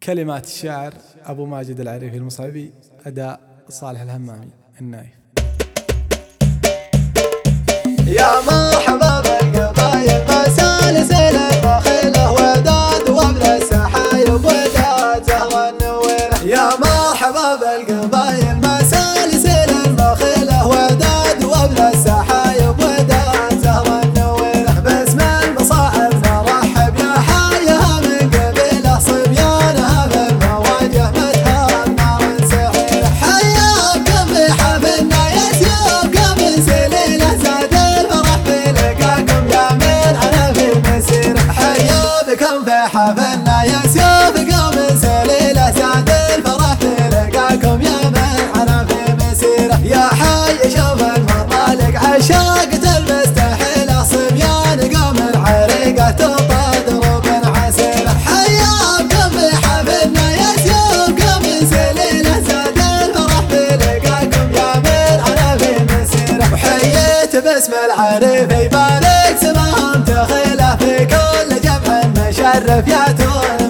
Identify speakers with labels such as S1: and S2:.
S1: كلمات الشاعر أبو ماجد العريفي المصعبي، أداء صالح الهمامي النايف.
S2: يا مرحبا بالقبايل بسالسل البخيله وداد وابن السحايب وداته والنويره. يا مرحبا بالقبايل بسالسل البخيله وداد وابن السحايب وداته والنويره. باسم المصاعب نرحب يا حيها من قبيله صبيانها بالمواجه متها النار سعيره. حياكم بحفلنا يسيبكم من سليله زاد بكم في حفلنا يسيبكم من سليله زاد الفرح في لقاكم يا من عنا في مسيره. يا حي شوف المطالق عشاقة المستحيله صبيان قوم العريقه تضرب عسيره. حياكم في حفلنا يسيبكم من سليله زاد الفرح في لقاكم يا من عنا في مسيره. وحييت باسم العريفي بارك سماهم تخيله في كل شرف يا تونس.